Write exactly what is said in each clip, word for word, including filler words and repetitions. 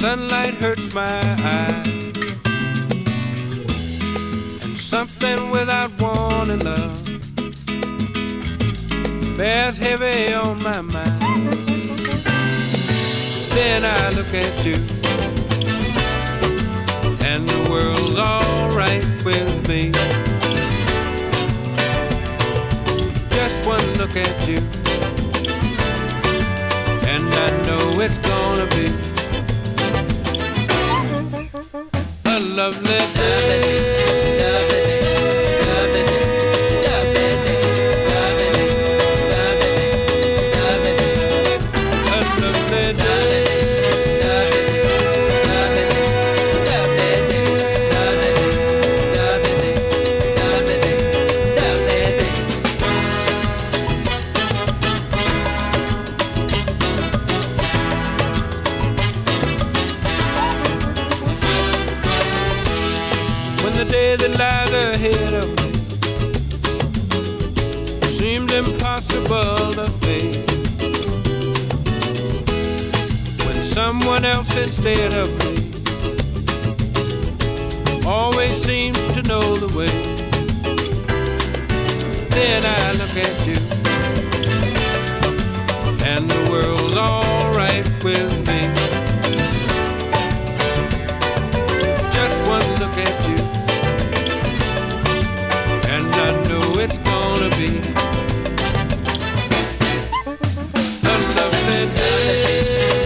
sunlight hurts my eyes, and something without wanting love bears heavy on my mind. Then I look at you, and the world's alright with me. Just one look at you, and I know it's gonna be a lovely day. That lies ahead of me seemed impossible to face, when someone else instead of me always seems to know the way. Then I look at you, and the world's alright with me. Just one look at you, I know it's gonna be a lovely day.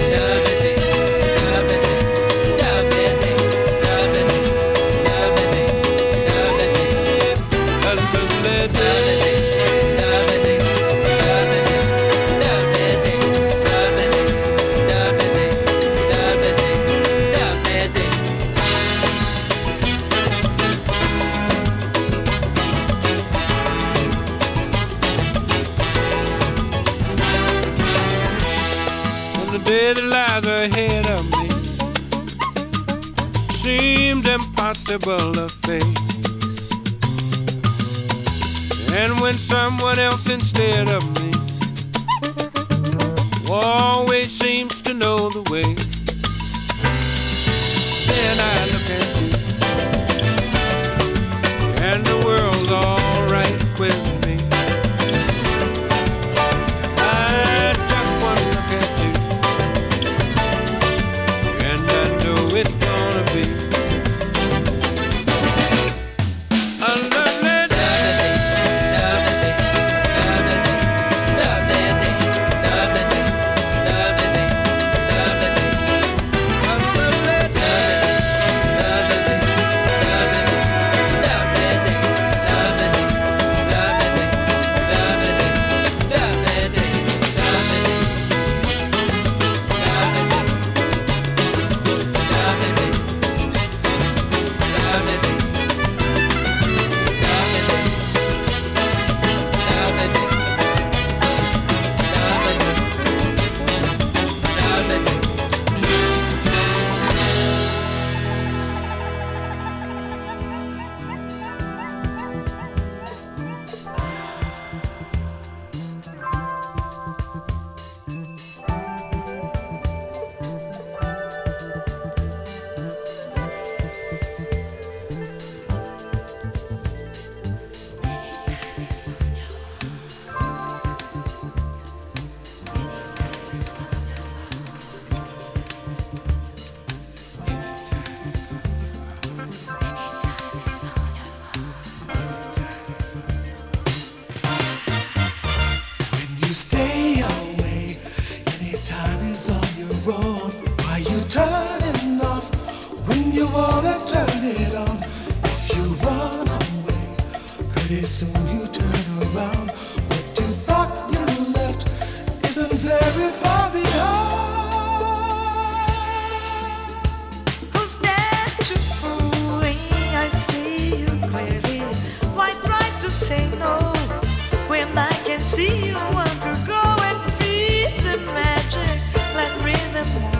The day that lies ahead of me seemed impossible to face, and when someone else instead of me always seems to know the way, then I look at you, and the world's alright with me. I just want to look at you, it's gonna be a lovely day. Why you turning off when you wanna turn it on? If you run away, pretty soon you turn around. What you thought you left isn't very far behind. Who's that you fooling? I see you clearly. Why try to say no when I can see you want to go and feel the magic like rhythm?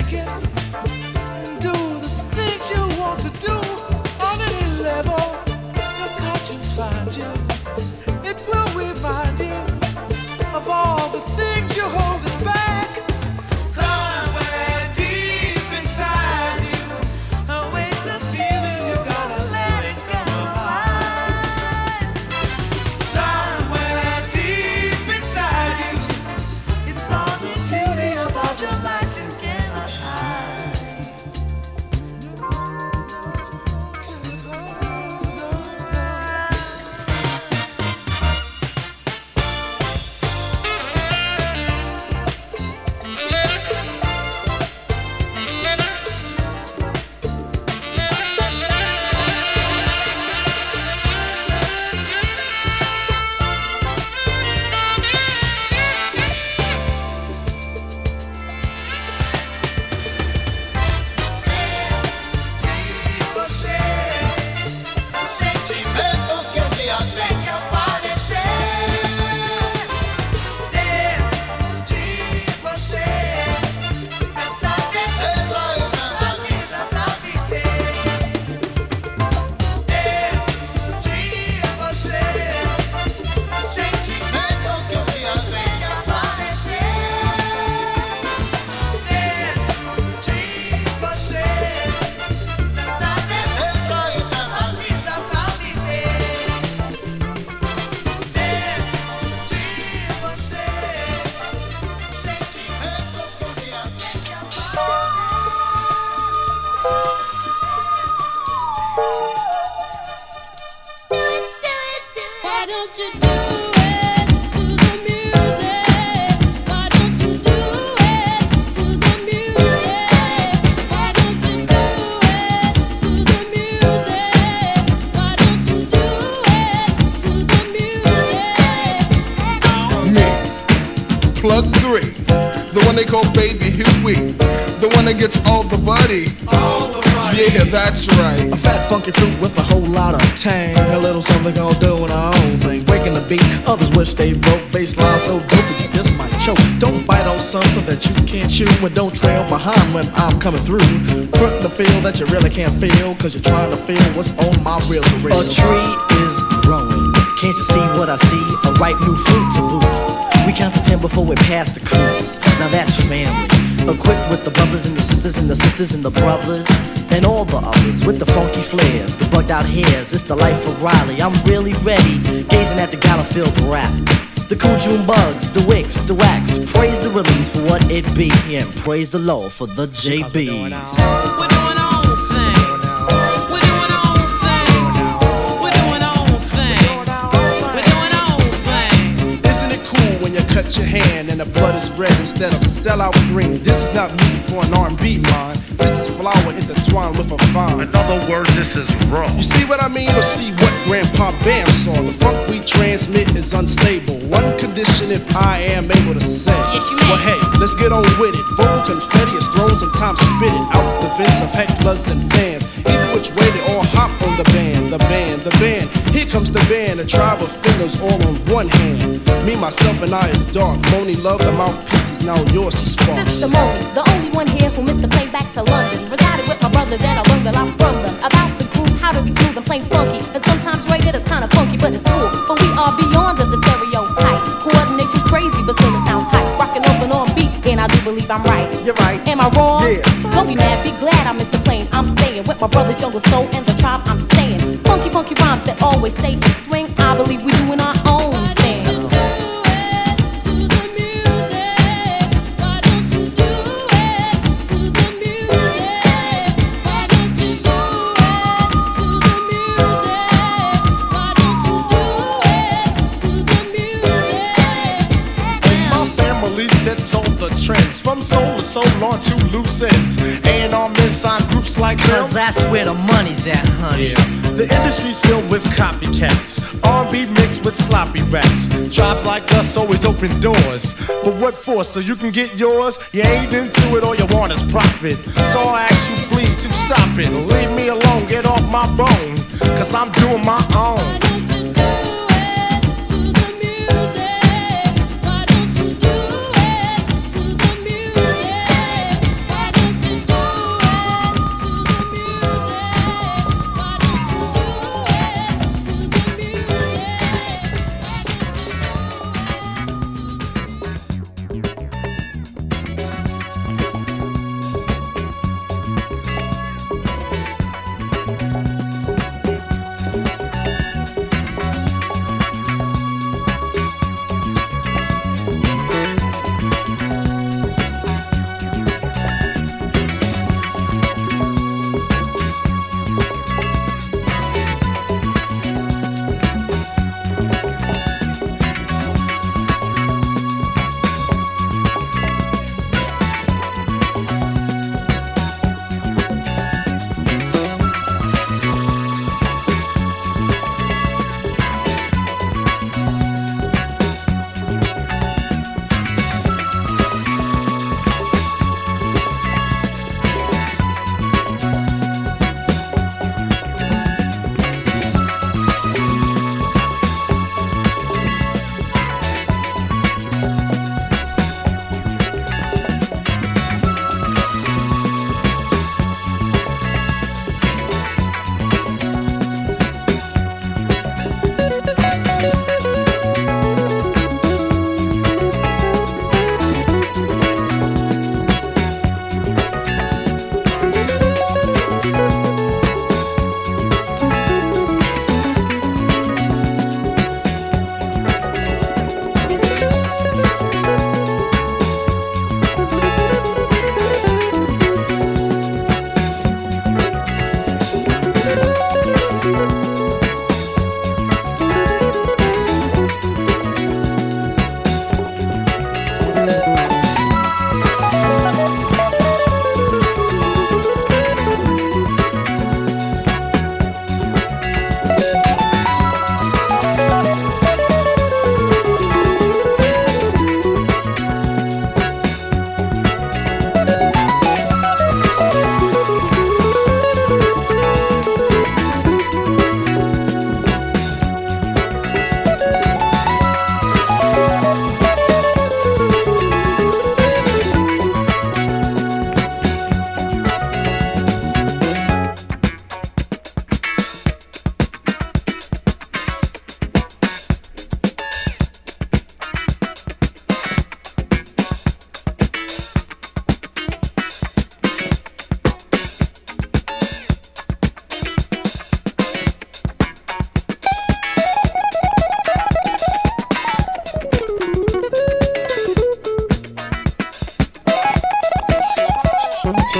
Plug three, the one they call Baby Huey, the one that gets all the buddy. All the buddy. Yeah, that's right. A fat funky fruit with a whole lot of tang, a little something gonna do in our own thing. Breaking the beat, others wish they broke. Baseline so dope that you just might choke. Don't bite on something that you can't chew, and don't trail behind when I'm coming through. Frontin' the feel that you really can't feel, cause you're trying to feel what's on my reel to reel. A tree is growing, can't you see what I see? A ripe new fruit to boot. We count to ten before we pass the cruise. Now that's family. Equipped with the brothers and the sisters and the sisters and the brothers and all the others with the funky flares, the bugged out hairs. It's the life of Riley. I'm really ready, gazing at the gala-filled rap. The cool June bugs, the wicks, the wax. Praise the release for what it be, and praise the Lord for the J Bs. We're doing our own thing. We're doing our own thing. We're doing our own thing. We're doing our own thing. Isn't it cool when you cut your hand and the blood is red instead of sellout green? This is not music for an R and B line. This is flower intertwined with a vine. In other words, this is raw. You see what I mean, or see what Grandpa Bam saw? The funk we transmit is unstable. One condition if I am able to sing. Yes, you may. Well, hey, let's get on with it. Vocal confetti is thrown, sometimes spit it out the vents of hecklers and fans. Either which way, they all hop on the band, the band, the band. Here comes the band, a tribe of fingers all on one hand. Me, myself, and I is dark. Moni Love, the mouthpiece is now yours to spark. Sister Moni, the only one here who missed the plane back to London. Resided with my brothers and I learned a lot from them about the groove, how to be smooth and plain funky. And sometimes reggae is kinda funky, but it's cool. But we are beyond the stereotype. Coordination crazy, but still it sounds hype. Rockin' up and on beat, and I do believe I'm right. You're right. Am I wrong? Yeah. Don't be mad, be glad I missed the plane. I'm staying with my brothers, Jungle Soul and the tribe. I'm staying. Funky, funky rhymes that always stay in swing. I believe we doing our own thing. Trends from soul to soul on to loose ends. And on this on groups like them. Cause that's where the money's at, honey. Yeah. The industry's filled with copycats. R and B mixed with sloppy raps. Tribes like us always open doors. But what for? So you can get yours? You ain't into it, all you want is profit. So I ask you please to stop it. Leave me alone, get off my bone. Cause I'm doing my own.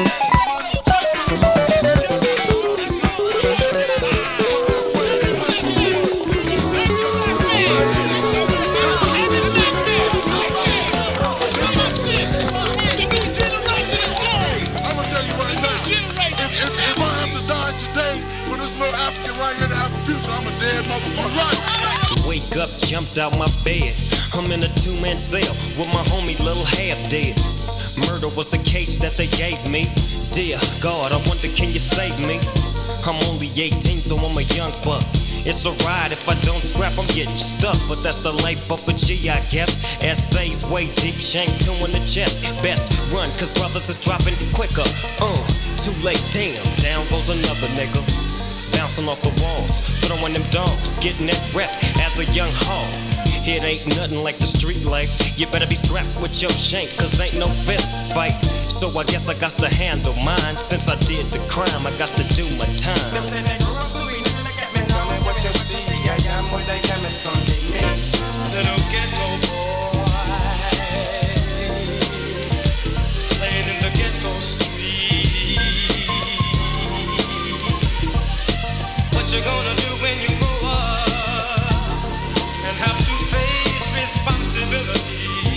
Wake up, jumped out my bed. I'm in a two-man cell with my homie Lil Half Dead. Murder was the case that they gave me. Dear God, I wonder, can you save me? I'm only eighteen, so I'm a young buck. It's a ride, if I don't scrap, I'm getting stuck. But that's the life of a G, I guess. Essays way deep, shank two in the chest. Best run, cause brothers is dropping quicker. Uh, too late, damn, down goes another nigga. Bouncing off the walls, throwing them dogs, getting that rep as a young hog. It ain't nothing like the street life. You better be strapped with your shank, cause ain't no fist fight. So I guess I got to handle mine. Since I did the crime, I got to do my time. Them say they grew up to be niggas, get me down and what you see. I am what they came and some me. Little ghetto boy, playing in the ghetto street. What you gonna do when you grow up and have to face responsibility?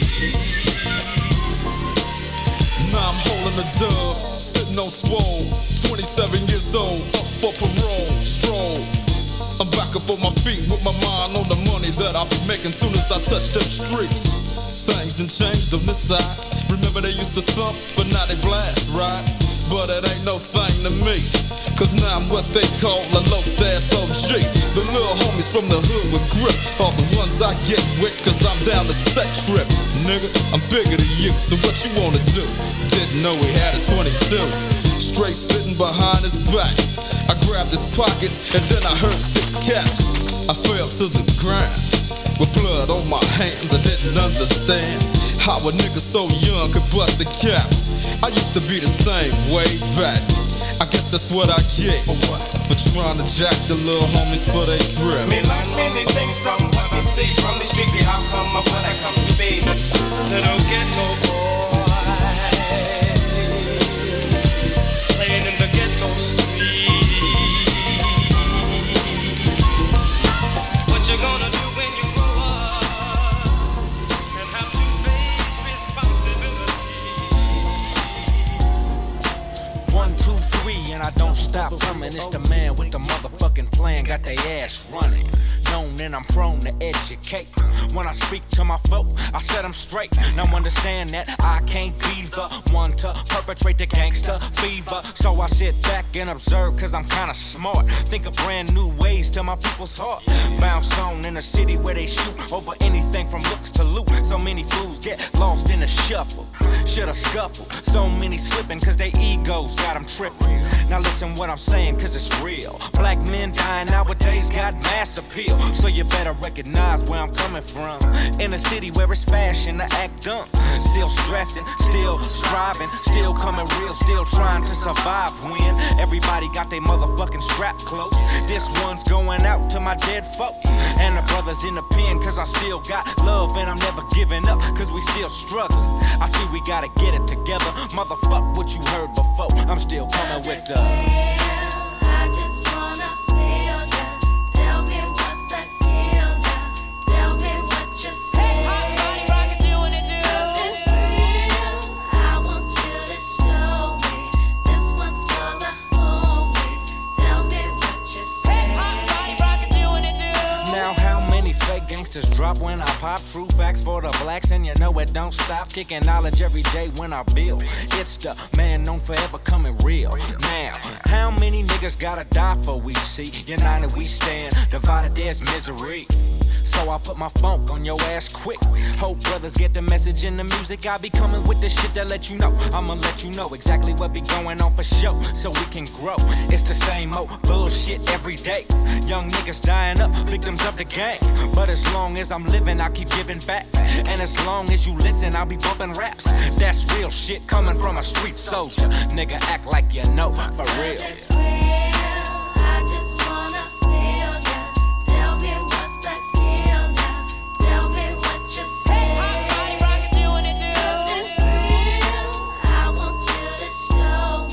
Now I'm holding a dub, sitting on swole, twenty-seven years old, up for parole, stroll. I'm back up on my feet with my mind on the money that I'll be making soon as I touch them streets. Things done changed on this side. Remember they used to thump, but now they blast, right? But it ain't no thing to me, cause now I'm what they call a low-ass O G. The little homies from the hood with grip are the ones I get with, cause I'm down to set trip. Nigga, I'm bigger than you, so what you wanna do? Didn't know he had a twenty-two. Straight sitting behind his back, I grabbed his pockets and then I heard six caps. I fell to the ground with blood on my hands. I didn't understand how a nigga so young could bust a cap. I used to be the same way back. I guess that's what I get for trying to jack the little homies for they grip. Me learn many things from what I see from the street. How come I what I come to be? Little ghetto boy, playing in the ghetto street. What you gonna do when you grow up and have to face responsibility? One, two, three, and I don't stop coming. It's the man with the motherfucking plan, got they ass running. Known and I'm prone to educate. When I speak to my folk, I set them straight. Now understand that I can't be the one to perpetrate the gangster fever. So I sit back and observe, cause I'm kinda smart. Think of brand new ways to my people's heart. Bounce on in a city where they shoot over anything from looks to loot. So many fools get lost in the shuffle. Shoulda scuffled. So many slipping cause they egos got them tripping. Now listen what I'm saying, cause it's real. Black men dying nowadays got mass appeal. So you better recognize where I'm coming from. In a city where it's fashion to act dumb. Still stressing, still striving, still coming real, still trying to survive. When everybody got their motherfucking strap close. This one's going out to my dead folk. And the brothers in the pen, cause I still got love and I'm never giving up, cause we still struggling. I see we gotta get it together. Motherfuck what you heard before. I'm still coming with the I just wanna feel ya. Tell me what's that deal now. Tell me what you say. Body rocket, do what it do. 'Cause it's real. I want you to show me. This one's for the homies. Tell me what you say. Body rocket, do what it do. Now how many fake gangsters drop when I pop? True facts for the blacks and you know it don't stop. Kicking knowledge every day when I build. It's the man known forever coming real. Now, how many niggas gotta die for we see? United we stand, divided there's misery. So I put my funk on your ass quick. Hope brothers get the message in the music. I be coming with the shit that let you know. I'ma let you know exactly what be going on for sure, so we can grow. It's the same old bullshit every day. Young niggas dying up, victims of the gang. But as long as I'm living, I keep giving back. And as long as you listen, I'll be bumping raps. That's real shit coming from a street soldier. Nigga, act like you know, for real. It's real. I just wanna feel ya. Tell me what's that deal now. Tell me what you say. Body rocket, do what it do. 'Cause it's real. I want you to show me.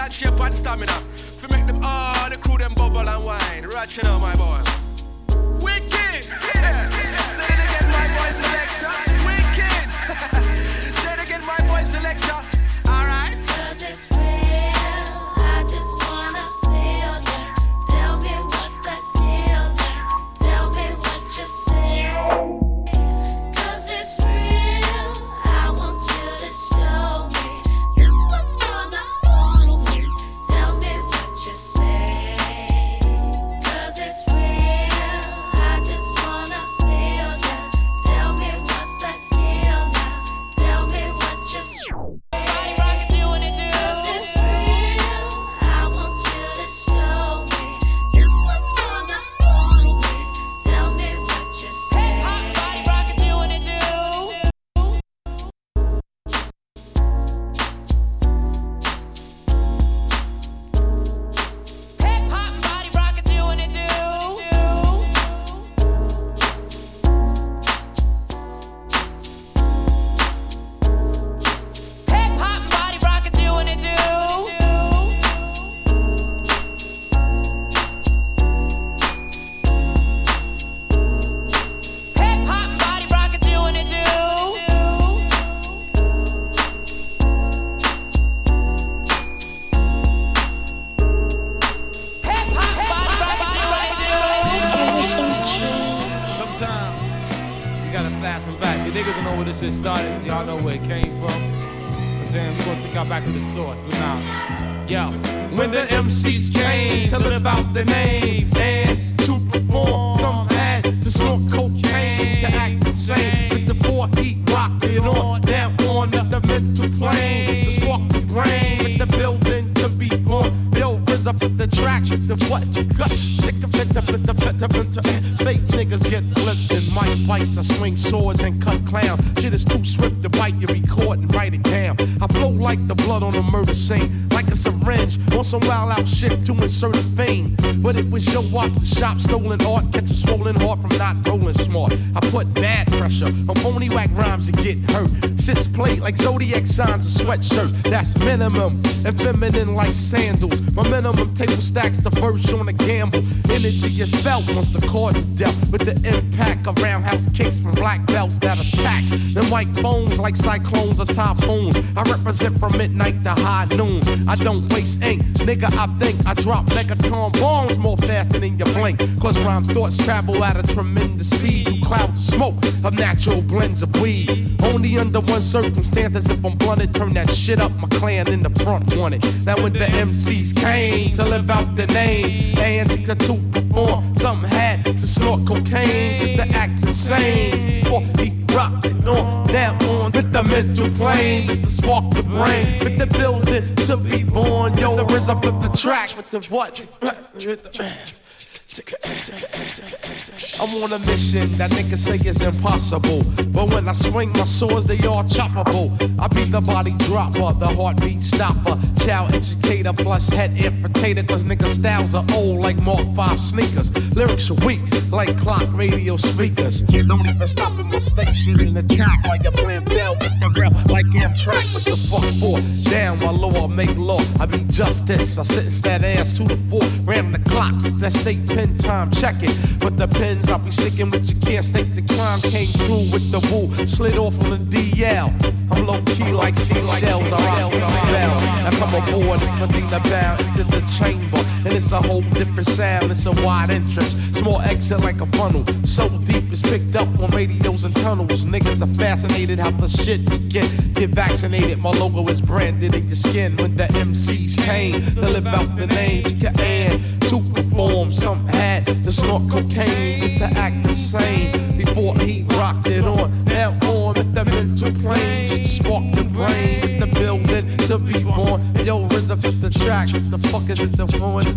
that shape and stamina. To make them all the crew them bubble and wine. Right, you know, my boy. Wicked! Yeah! Say it again, my boy selector. Wicked! Say it again, my boy selector. Alright? Cause it's real. I just wanna feel ya. Tell me what's that deal ya. Tell me what you say. Cause it's real. I want you to show me. This one's for the homies. Tell me what you say. Cause it's real. I just wanna feel ya. Tell me what's that deal now. Tell me what you say. Body rockin', do what it do. Cause it's real. I want you to show me. This one's for the homies. Tell me what you say. Body rockin', do what it do. Hip hop, body rockin', do what it do. Hip hop, body rockin', do what it do. Hip hop, body rockin', do what it do. Hip hop, body rockin', do what it do. Sometimes you gotta fast and back. See, niggas don't know where this shit started. Y'all know where it came from. I'm saying we're gonna take y'all back to the source, the knowledge. Yo, When the M Cs came to live out their names and to perform, some had to snort cocaine to act insane. With the four heat rocked it on, now on the mental plane, the spark the brain, with the building to be born. Yo, rinse up the track, the what you got, sick of it, the the the the the fake niggas get flipped in mic fights. I swing swords and cut clown. Shit is too swift to bite, you record and write it down. I flow like the blood on a murder scene, like a syringe on some wild out shit to insert fame. But it was yo off the shop, stolen art, catch a swollen heart from not rolling smart. I put bad pressure on phony whack rhymes and get hurt. Sits plate like zodiac signs, a sweatshirt. That's minimum and feminine like sandals. My minimum table stacks the verse on a gamble. Energy is felt once the chords are dealt with the impact of roundhouse kicks from black belts that attack. Them white bones like cyclones or typhoons. I represent from midnight to high noon. I don't waste ink, nigga. I think I drop megaton bombs more faster than you blink. Cause rhyme thoughts travel at a tremendous speed through clouds of smoke of natural blends of weed. Only under one circumstance, as if I'm blunted, turn that shit up. My clan in the front wanted. Now when the M Cs came to live out the name and to to perform, some had to snort cocaine to the act insane. Before he rocked it on, now on with the mental plane, just to spark the brain, with the building to be born. Yo, the RZA flip the track with the what? I'm on a mission that niggas say is impossible, but when I swing my swords, they all choppable. I be the body dropper, the heartbeat stopper, child educator plus head infiltrator. Cause niggas styles are old like Mark five sneakers. Lyrics are weak like clock radio speakers. Don't even stop at my station in the top while you're playing bell with the rail like Amtrak. What the fuck for? Down my law, I make law. I be justice. I sentence that ass to the floor. Ram the clock, that state pen time, check it. But the pens I'll be sticking with, you can't state the crime. Came through with the woo, slid off on the D L. I'm low key like seashells, I rock the bell. I come aboard, it's Medina bound into the chamber, and it's a whole different sound. It's a wide entrance, small exit like a funnel. So deep it's picked up on radios and tunnels. Niggas are fascinated how the shit begin. Get vaccinated, my logo is branded in your skin. When the M Cs came to live out the name, and to perform, some had to snort cocaine just to act insane. Before he rocked it on, now on with the mental plane, just to spark the brain, with the building to be born. Yo, RZA fit the track, what the fuck is it the phone?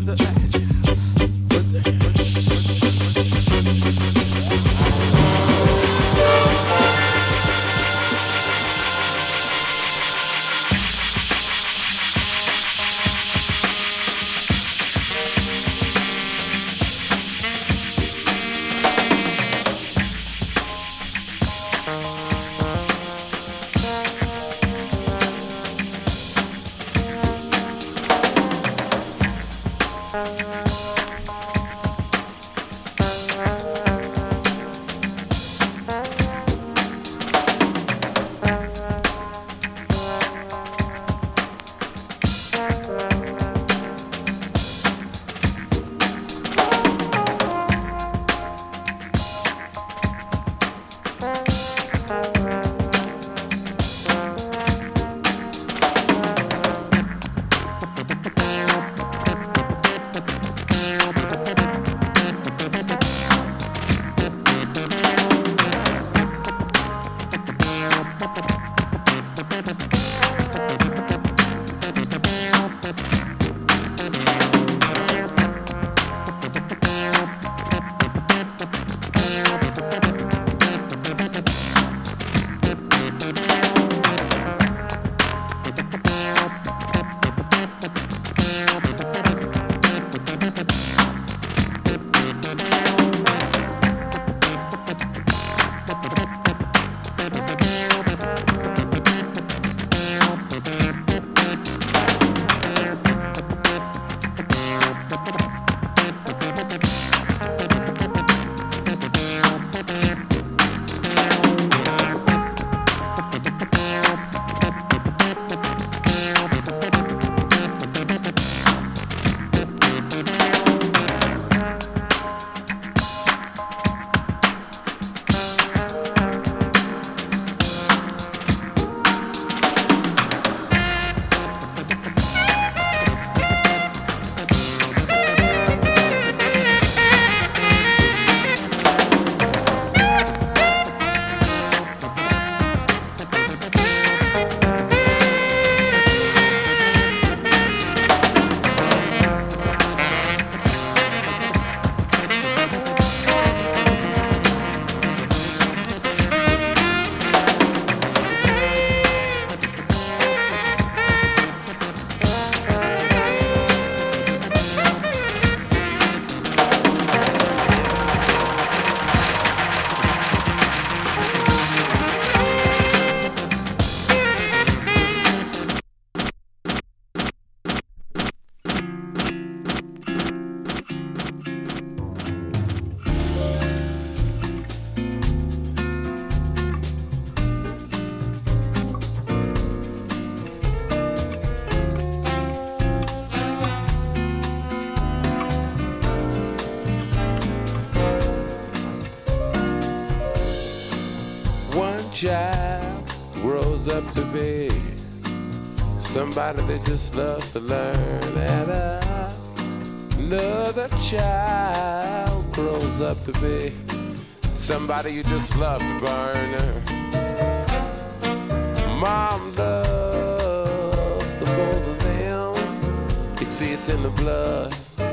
child grows up to be somebody that just loves to learn, and another child grows up to be somebody you just love to burn. Mom loves the both of them. You see, it's in the blood.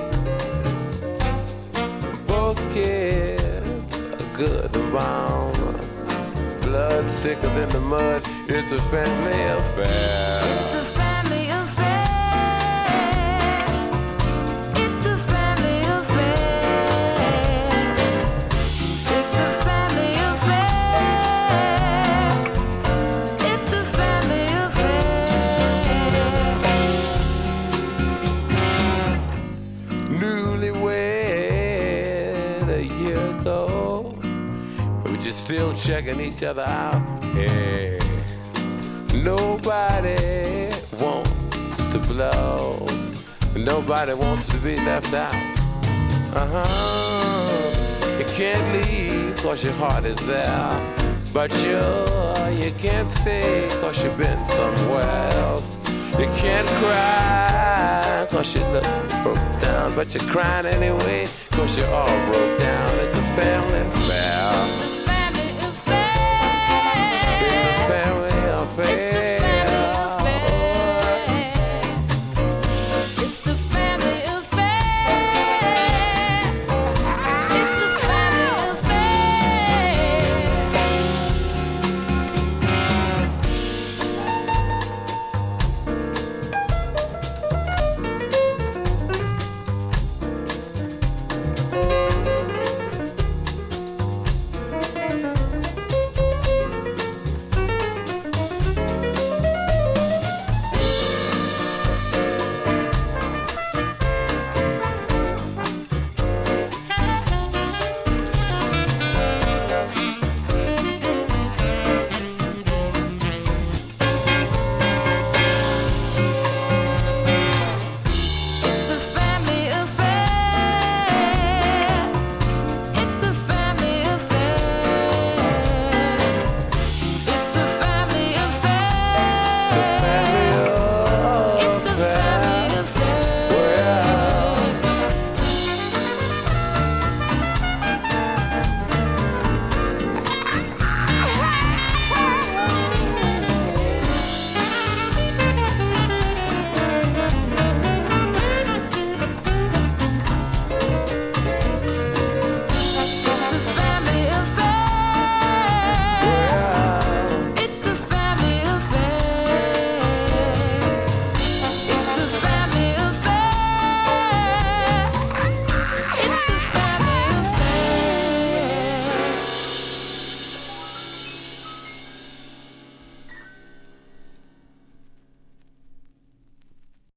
Both kids are good and bound. Blood's thicker than the mud. It's a family affair. It's a family affair. It's a family affair. It's a family affair. It's a family affair. Newlywed a year ago, but we're just still checking each other out. Hey, nobody wants to blow. Nobody wants to be left out. Uh-huh. You can't leave cause your heart is there, but you, you can't stay cause you've been somewhere else. You can't cry cause you look broke down, but you're crying anyway cause you're all broke down. It's a family affair.